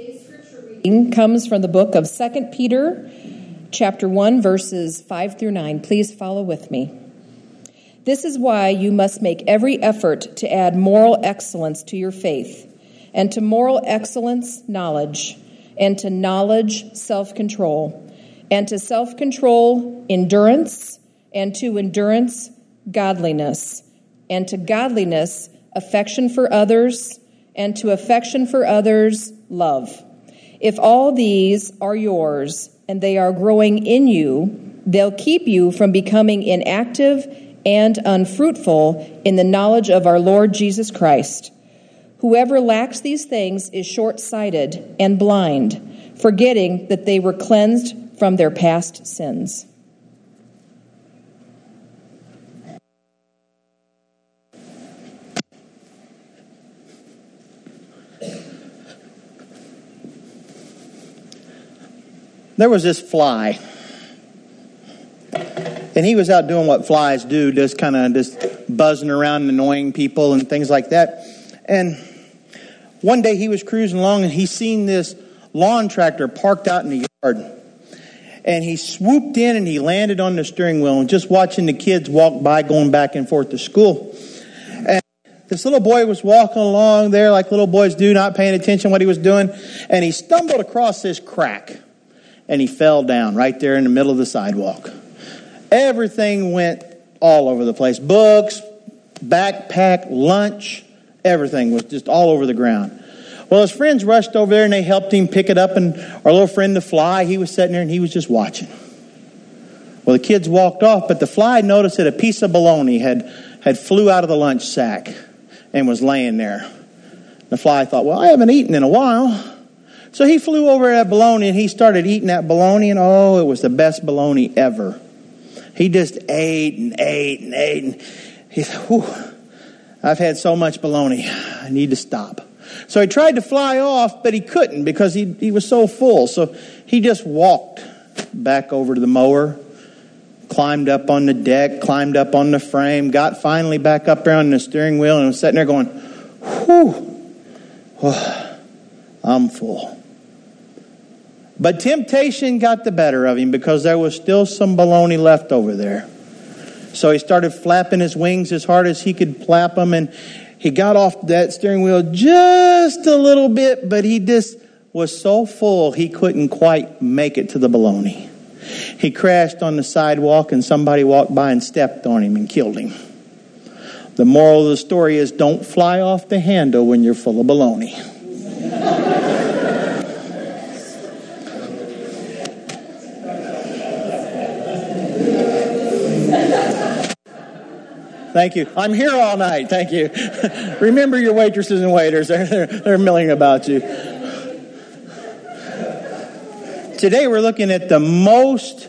reading comes from the book of 2 Peter, chapter 1, verses 5 through 9. Please follow with me. This is why you must make every effort to add moral excellence to your faith, and to moral excellence, knowledge, and to knowledge, self-control, and to self-control, endurance, and to endurance, godliness, and to godliness, affection for others, and to affection for others, love. If all these are yours and they are growing in you, they'll keep you from becoming inactive and unfruitful in the knowledge of our Lord Jesus Christ. Whoever lacks these things is short-sighted and blind, forgetting that they were cleansed from their past sins. There was this fly, and he was out doing what flies do, just buzzing around and annoying people and things like that. And one day he was cruising along and he seen this lawn tractor parked out in the yard. And he swooped in and he landed on the steering wheel and just watching the kids walk by going back and forth to school. And this little boy was walking along there like little boys do, not paying attention to what he was doing. And he stumbled across this crack. And he fell down right there in the middle of the sidewalk. Everything went all over the place. Books, backpack, lunch, everything was just all over the ground. Well, his friends rushed over there and they helped him pick it up. And our little friend, the fly, he was sitting there and he was just watching. Well, the kids walked off, but the fly noticed that a piece of bologna had flew out of the lunch sack and was laying there. The fly thought, well, I haven't eaten in a while. So he flew over that bologna and he started eating that bologna, and it was the best bologna ever. He just ate and ate and ate, and he said, whew, I've had so much bologna, I need to stop. So he tried to fly off, but he couldn't because he was so full. So he just walked back over to the mower, climbed up on the deck, climbed up on the frame, got finally back up there on the steering wheel, and was sitting there going, whew, I'm full. But temptation got the better of him because there was still some bologna left over there. So he started flapping his wings as hard as he could flap them, and he got off that steering wheel just a little bit, but he just was so full he couldn't quite make it to the bologna. He crashed on the sidewalk, and somebody walked by and stepped on him and killed him. The moral of the story is don't fly off the handle when you're full of bologna. Thank you. I'm here all night. Thank you. Remember your waitresses and waiters. They're milling about you. Today we're looking at the most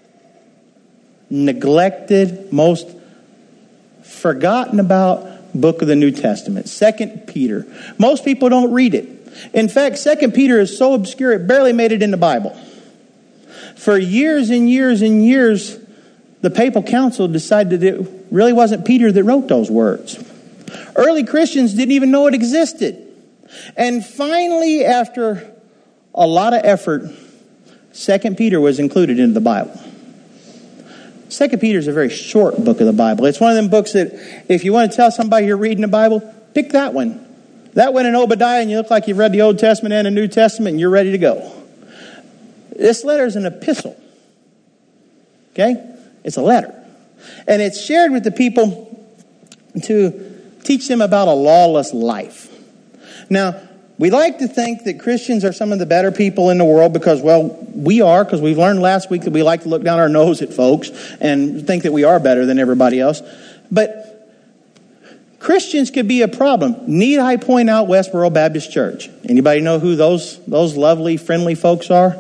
neglected, most forgotten about book of the New Testament, 2 Peter. Most people don't read it. In fact, 2 Peter is so obscure it barely made it in the Bible. For years and years and years, the papal council decided that it really wasn't Peter that wrote those words. Early Christians didn't even know it existed. And finally, after a lot of effort, 2 Peter was included into the Bible. 2 Peter is a very short book of the Bible. It's one of them books that if you want to tell somebody you're reading the Bible, pick that one. That one in Obadiah, and you look like you've read the Old Testament and the New Testament, and you're ready to go. This letter is an epistle. Okay? It's a letter. And it's shared with the people to teach them about a lawless life. Now, we like to think that Christians are some of the better people in the world because, well, we are, because we've learned last week that we like to look down our nose at folks and think that we are better than everybody else. But Christians could be a problem. Need I point out Westboro Baptist Church? Anybody know who those lovely, friendly folks are?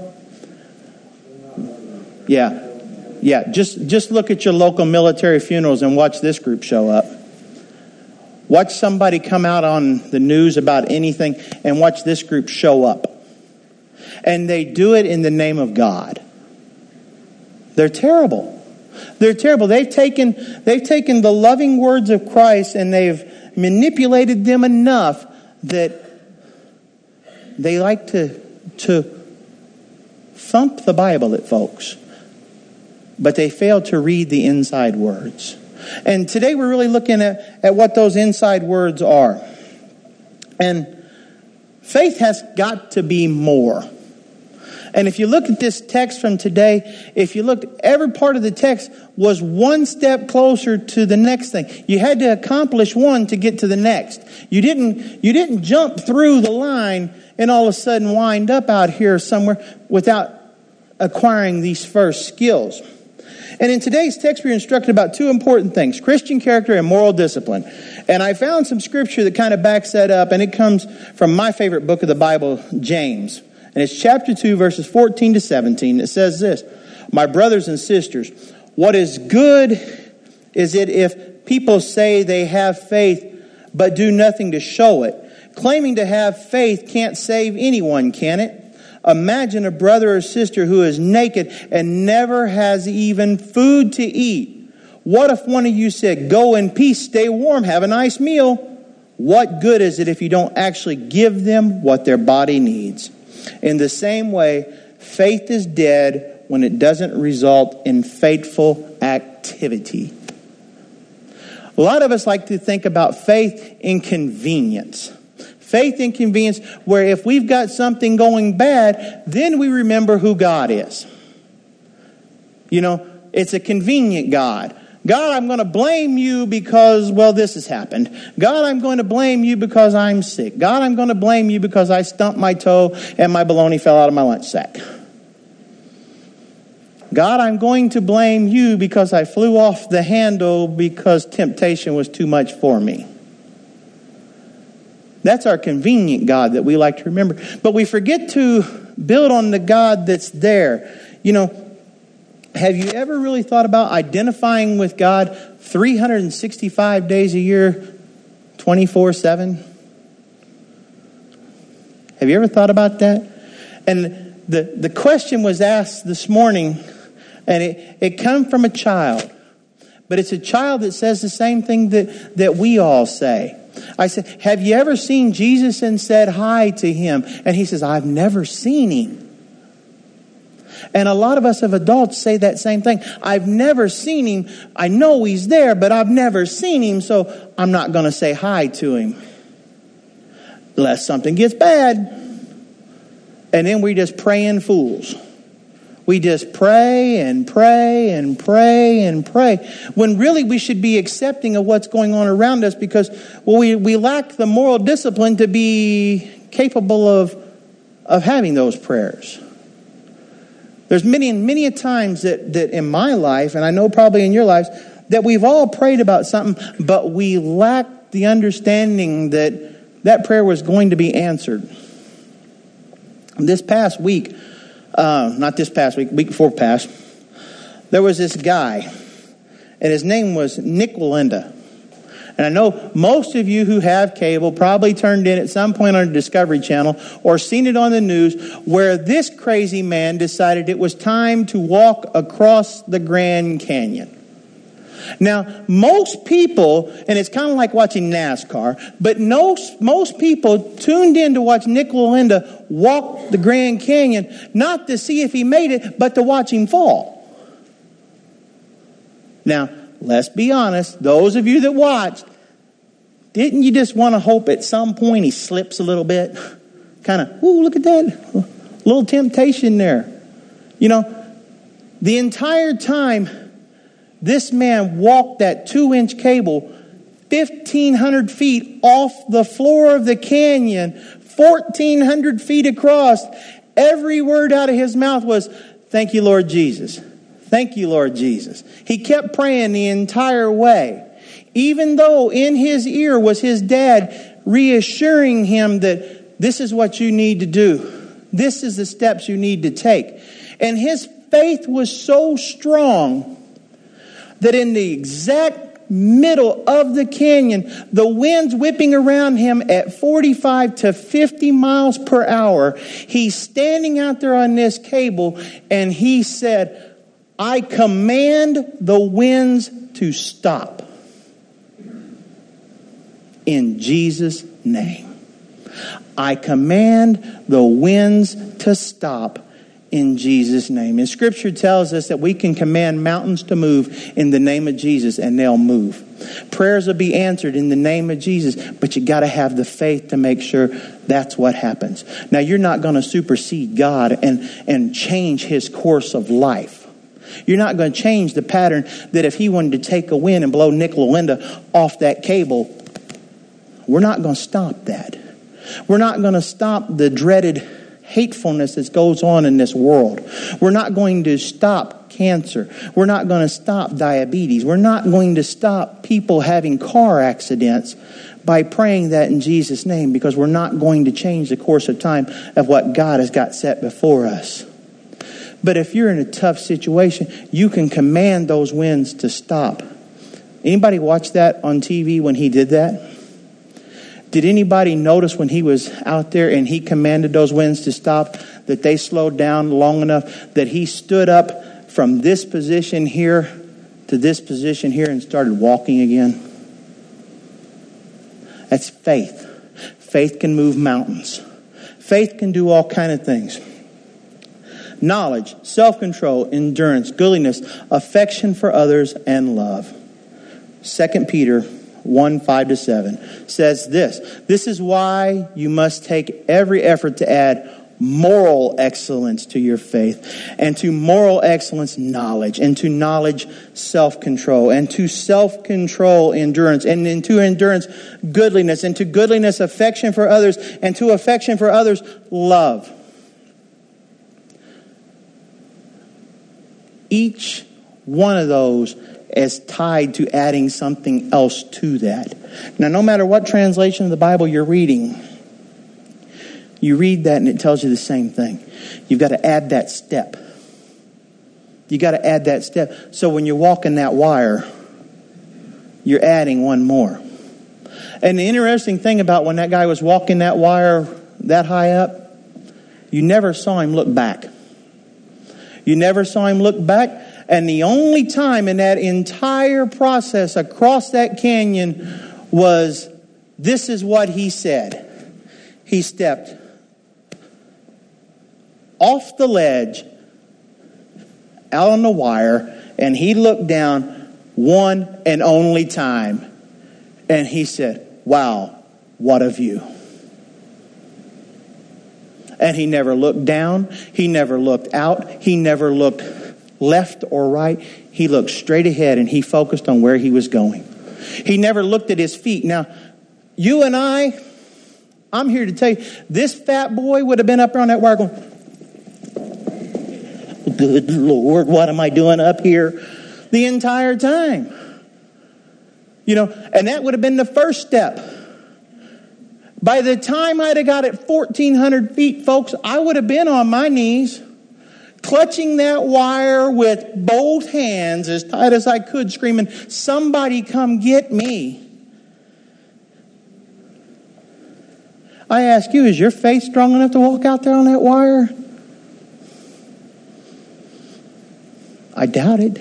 Yeah, just look at your local military funerals and watch this group show up. Watch somebody come out on the news about anything and watch this group show up. And they do it in the name of God. They're terrible. They're terrible. They've taken the loving words of Christ and they've manipulated them enough that they like to to thump the Bible at folks, but they fail to read the inside words. And today we're really looking at what those inside words are. And faith has got to be more. And if you look at this text from today, if you looked, every part of the text was one step closer to the next thing. You had to accomplish one to get to the next. You didn't jump through the line and all of a sudden wind up out here somewhere without acquiring these first skills. And in today's text, we're instructed about two important things: Christian character and moral discipline. And I found some scripture that kind of backs that up, and it comes from my favorite book of the Bible, James. And it's chapter 2, verses 14 to 17. It says this: "My brothers and sisters, what is good is it if people say they have faith but do nothing to show it. Claiming to have faith can't save anyone, can it? Imagine a brother or sister who is naked and never has even food to eat. What if one of you said, 'Go in peace, stay warm, have a nice meal'? What good is it if you don't actually give them what their body needs? In the same way, faith is dead when it doesn't result in faithful activity." A lot of us like to think about faith in convenience. Faith in convenience, where if we've got something going bad, then we remember who God is. You know, it's a convenient God. God, I'm going to blame you because, well, this has happened. God, I'm going to blame you because I'm sick. God, I'm going to blame you because I stumped my toe and my bologna fell out of my lunch sack. God, I'm going to blame you because I flew off the handle because temptation was too much for me. That's our convenient God that we like to remember. But we forget to build on the God that's there. You know, have you ever really thought about identifying with God 365 days a year, 24/7? Have you ever thought about that? And the question was asked this morning, and it came from a child. But it's a child that says the same thing that we all say. I said, have you ever seen Jesus and said hi to him? And he says, I've never seen him. And a lot of us as adults say that same thing. I've never seen him. I know he's there, but I've never seen him, so I'm not going to say hi to him. Unless something gets bad. And then we just praying fools. We just pray and pray and pray and pray. When really we should be accepting of what's going on around us because, well, we lack the moral discipline to be capable of having those prayers. There's many a times that in my life, and I know probably in your lives, that we've all prayed about something, but we lack the understanding that prayer was going to be answered. This past week, not this past week, week before past, there was this guy, and his name was Nik Wallenda. And I know most of you who have cable probably turned in at some point on the Discovery Channel or seen it on the news where this crazy man decided it was time to walk across the Grand Canyon. Now, most people, and it's kind of like watching NASCAR, but most people tuned in to watch Nik Wallenda walk the Grand Canyon, not to see if he made it, but to watch him fall. Now, let's be honest, those of you that watched, didn't you just want to hope at some point he slips a little bit? Kind of, ooh, look at that. A little temptation there. You know, the entire time this man walked that 2-inch cable 1,500 feet off the floor of the canyon, 1,400 feet across. Every word out of his mouth was, "Thank you, Lord Jesus. Thank you, Lord Jesus." He kept praying the entire way. Even though in his ear was his dad reassuring him that this is what you need to do. This is the steps you need to take. And his faith was so strong that in the exact middle of the canyon, the wind's whipping around him at 45 to 50 miles per hour. He's standing out there on this cable and he said, "I command the winds to stop. In Jesus' name." I command the winds to stop in Jesus' name. And Scripture tells us that we can command mountains to move in the name of Jesus, and they'll move. Prayers will be answered in the name of Jesus, but you got to have the faith to make sure that's what happens. Now, you're not going to supersede God and change His course of life. You're not going to change the pattern that if He wanted to take a wind and blow Nick Linda off that cable, we're not going to stop that. We're not going to stop the dreaded hatefulness that goes on in this world. We're not going to stop cancer. We're not going to stop diabetes. We're not going to stop people having car accidents by praying that in Jesus' name, because we're not going to change the course of time of what God has got set before us. But if you're in a tough situation, you can command those winds to stop. Anybody watch that on TV when he did that? Did anybody notice when he was out there and he commanded those winds to stop, that they slowed down long enough that he stood up from this position here to this position here and started walking again? That's faith. Faith can move mountains. Faith can do all kinds of things. Knowledge, self-control, endurance, goodliness, affection for others, and love. 2 Peter 1:5-7 says this. This is why you must take every effort to add moral excellence to your faith, and to moral excellence, knowledge, and to knowledge, self-control, and to self-control, endurance, and into endurance, goodliness, and to goodliness, affection for others, and to affection for others, love. Each one of those is tied to adding something else to that. Now, no matter what translation of the Bible you're reading, you read that and it tells you the same thing. You've got to add that step. You got to add that step. So when you're walking that wire, you're adding one more. And the interesting thing about when that guy was walking that wire that high up, you never saw him look back. You never saw him look back. And the only time in that entire process across that canyon was, this is what he said. He stepped off the ledge, out on the wire, and he looked down one and only time. And he said, wow, what a view. And he never looked down. He never looked out. He never looked left or right. He looked straight ahead and he focused on where he was going. He never looked at his feet. Now, you and I'm here to tell you, this fat boy would have been up there on that wire going, good Lord, what am I doing up here? The entire time. You know, and that would have been the first step. By the time I'd have got at 1,400 feet, folks, I would have been on my knees, clutching that wire with both hands as tight as I could, screaming, somebody come get me. I ask you, is your faith strong enough to walk out there on that wire? I doubt it.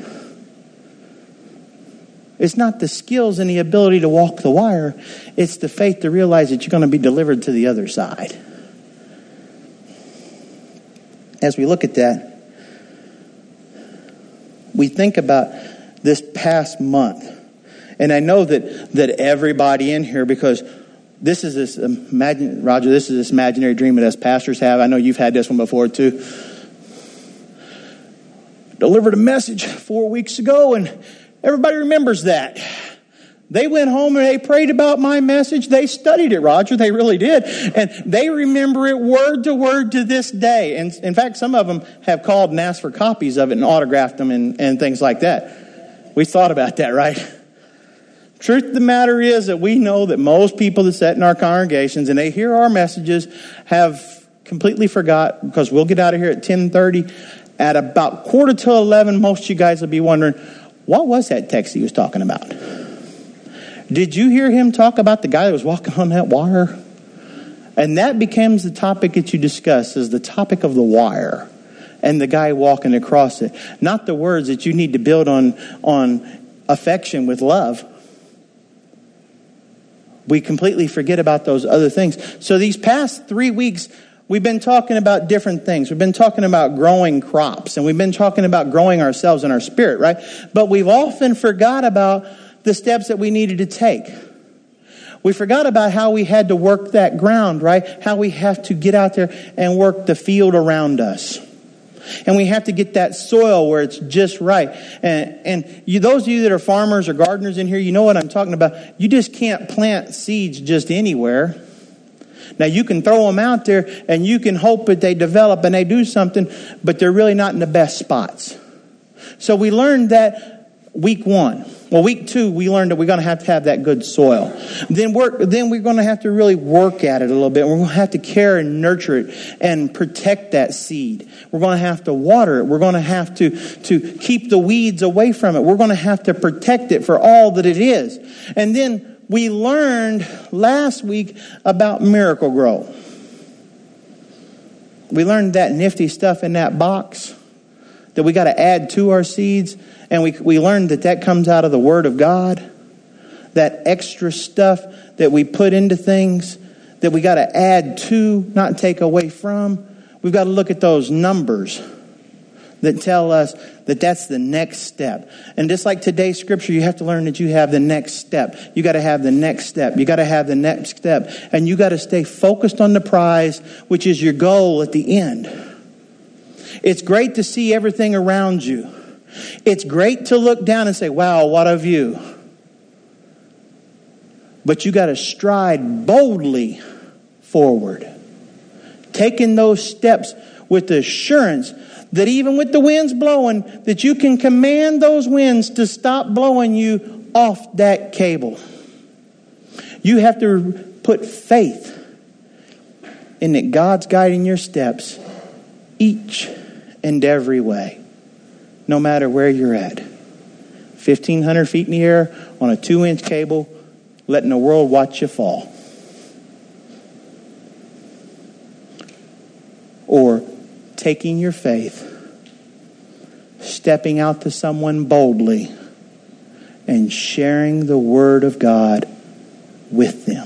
It's not the skills and the ability to walk the wire. It's the faith to realize that you're going to be delivered to the other side. As we look at that, we think about this past month. And I know that everybody in here, because this is this Roger, this is this imaginary dream that us pastors have. I know you've had this one before too. Delivered a message 4 weeks ago, and everybody remembers that. They went home and they prayed about my message. They studied it, Roger. They really did. And they remember it word to this day. And in fact, some of them have called and asked for copies of it and autographed them and things like that. We thought about that, right? Truth of the matter is that we know that most people that sit in our congregations and they hear our messages have completely forgot, because we'll get out of here at 10:30. At about 10:45, most of you guys will be wondering, what was that text he was talking about? Did you hear him talk about the guy that was walking on that wire? And that becomes the topic that you discuss, is the topic of the wire and the guy walking across it. Not the words that you need to build on affection with love. we completely forget about those other things. So these past 3 weeks, we've been talking about different things. We've been talking about growing crops, and we've been talking about growing ourselves in our spirit, right? But we've often forgot about the steps that we needed to take. We forgot about how we had to work that ground, right? How we have to get out there and work the field around us. And we have to get that soil where it's just right. And you, those of you that are farmers or gardeners in here, you know what I'm talking about. You just can't plant seeds just anywhere. Now, you can throw them out there and you can hope that they develop and they do something, but they're really not in the best spots. So we learned that week 1. Well, week 2, we learned that we're going to have that good soil. Then we're going to have to really work at it a little bit. We're going to have to care and nurture it and protect that seed. We're going to have to water it. We're going to have to keep the weeds away from it. We're going to have to protect it for all that it is. And then we learned last week about Miracle-Gro. We learned that nifty stuff in that box that we got to add to our seeds. And we learned that comes out of the Word of God. That extra stuff that we put into things that we got to add to, not take away from. We've got to look at those numbers that tell us that that's the next step. And just like today's scripture, you have to learn that you have the next step. You got to have the next step. You got to have the next step. And you got to stay focused on the prize, which is your goal at the end. It's great to see everything around you. It's great to look down and say, wow, what a view. But you got to stride boldly forward. Taking those steps with the assurance that even with the winds blowing, that you can command those winds to stop blowing you off that cable. You have to put faith in that God's guiding your steps each and every way. No matter where you're at. 1,500 feet in the air on a 2-inch cable, letting the world watch you fall. Or taking your faith, stepping out to someone boldly, and sharing the Word of God with them.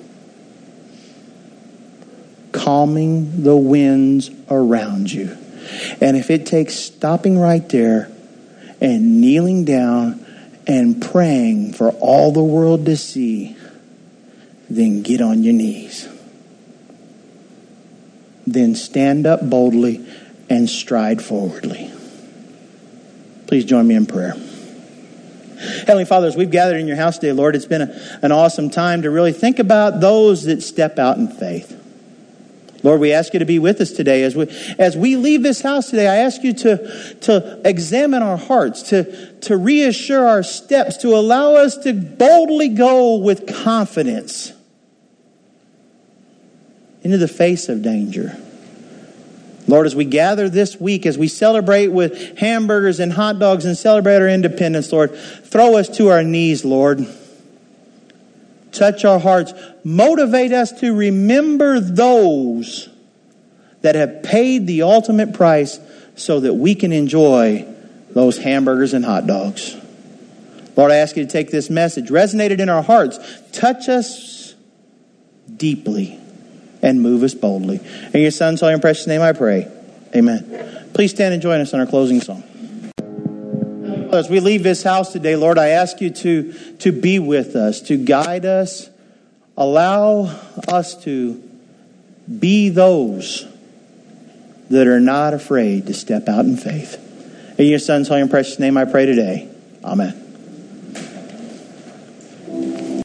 Calming the winds around you. And if it takes stopping right there and kneeling down and praying for all the world to see, then get on your knees. Then stand up boldly and stride forwardly. Please join me in prayer. Heavenly Father, as we've gathered in your house today, Lord, it's been an awesome time to really think about those that step out in faith. Lord, we ask you to be with us today. As we leave this house today, I ask you to examine our hearts, to reassure our steps, to allow us to boldly go with confidence into the face of danger. Lord, as we gather this week, as we celebrate with hamburgers and hot dogs and celebrate our independence, Lord, throw us to our knees, Lord. Touch our hearts. Motivate us to remember those that have paid the ultimate price so that we can enjoy those hamburgers and hot dogs. Lord, I ask you to take this message, resonate it in our hearts, touch us deeply, and move us boldly. In your Son's holy and precious name I pray. Amen. Please stand and join us in our closing song. As we leave this house today, Lord, I ask you to be with us, to guide us. Allow us to be those that are not afraid to step out in faith. In your Son's holy and precious name I pray today. Amen.